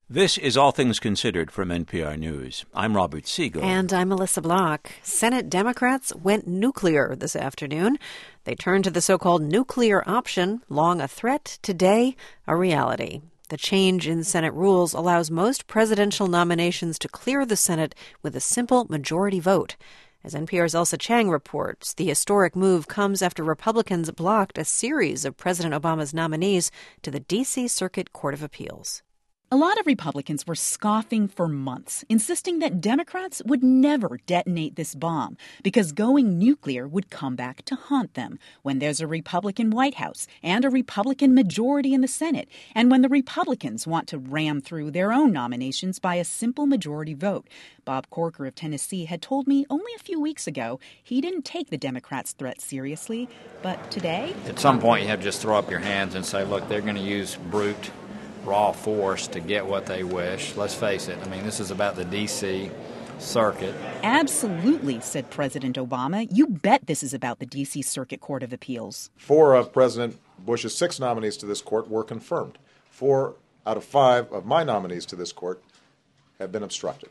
This is All Things Considered from NPR News. I'm Robert Siegel. And I'm Melissa Block. Senate Democrats went nuclear this afternoon. They turned to the so-called nuclear option, long a threat, today a reality. The change in Senate rules allows most presidential nominations to clear the Senate with a simple majority vote. As NPR's Elsa Chang reports, the historic move comes after Republicans blocked a series of President Obama's nominees to the D.C. Circuit Court of Appeals. A lot of Republicans were scoffing for months, insisting that Democrats would never detonate this bomb because going nuclear would come back to haunt them when there's a Republican White House and a Republican majority in the Senate, and when the Republicans want to ram through their own nominations by a simple majority vote. Bob Corker of Tennessee had told me only a few weeks ago he didn't take the Democrats' threat seriously, but today... At some point you have to just throw up your hands and say, look, they're going to use brute raw force to get what they wish. Let's face it. I mean, this is about the D.C. Circuit. Absolutely, said President Obama. You bet this is about the D.C. Circuit Court of Appeals. 4 of President Bush's 6 nominees to this court were confirmed. 4 out of 5 of my nominees to this court have been obstructed.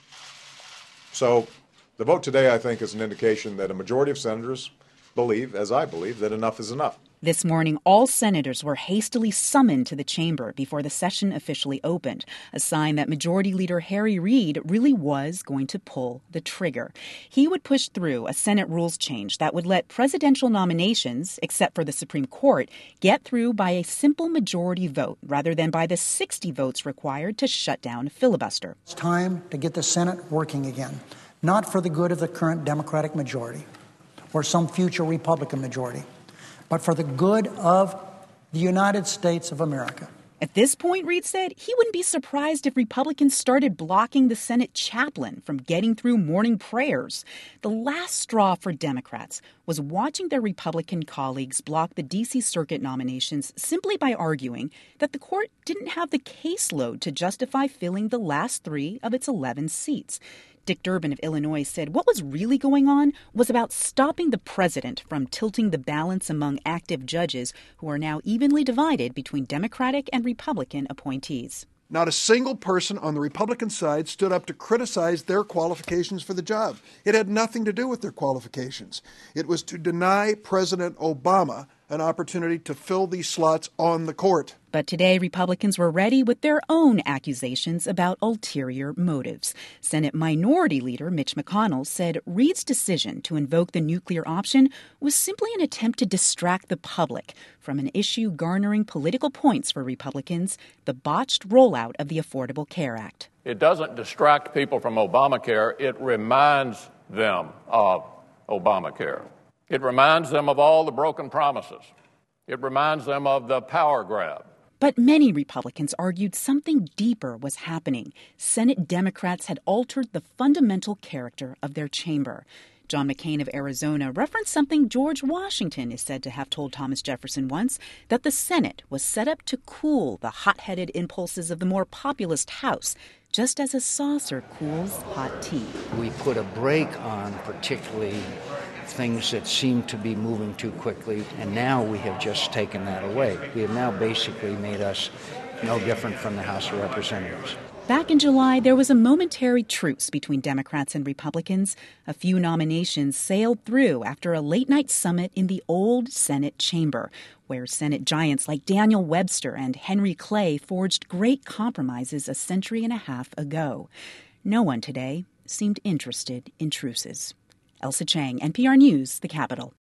So the vote today, I think, is an indication that a majority of senators believe, as I believe, that enough is enough. This morning, all senators were hastily summoned to the chamber before the session officially opened, a sign that Majority Leader Harry Reid really was going to pull the trigger. He would push through a Senate rules change that would let presidential nominations, except for the Supreme Court, get through by a simple majority vote rather than by the 60 votes required to shut down a filibuster. It's time to get the Senate working again, not for the good of the current Democratic majority or some future Republican majority, but for the good of the United States of America. At this point, Reid said, he wouldn't be surprised if Republicans started blocking the Senate chaplain from getting through morning prayers. The last straw for Democrats was watching their Republican colleagues block the D.C. Circuit nominations simply by arguing that the court didn't have the caseload to justify filling the last 3 of its 11 seats. Dick Durbin of Illinois said what was really going on was about stopping the president from tilting the balance among active judges who are now evenly divided between Democratic and Republican appointees. Not a single person on the Republican side stood up to criticize their qualifications for the job. It had nothing to do with their qualifications. It was to deny President Obama an opportunity to fill these slots on the court. But today, Republicans were ready with their own accusations about ulterior motives. Senate Minority Leader Mitch McConnell said Reid's decision to invoke the nuclear option was simply an attempt to distract the public from an issue garnering political points for Republicans, the botched rollout of the Affordable Care Act. It doesn't distract people from Obamacare. It reminds them of Obamacare. It reminds them of all the broken promises. It reminds them of the power grab. But many Republicans argued something deeper was happening. Senate Democrats had altered the fundamental character of their chamber. John McCain of Arizona referenced something George Washington is said to have told Thomas Jefferson once, that the Senate was set up to cool the hot-headed impulses of the more populist House, just as a saucer cools hot tea. We put a brake on particularly things that seem to be moving too quickly, and now we have just taken that away. We have now basically made us no different from the House of Representatives. Back in July, there was a momentary truce between Democrats and Republicans. A few nominations sailed through after a late-night summit in the old Senate chamber, where Senate giants like Daniel Webster and Henry Clay forged great compromises a century and a half ago. No one today seemed interested in truces. Elsa Chang, NPR News, the Capitol.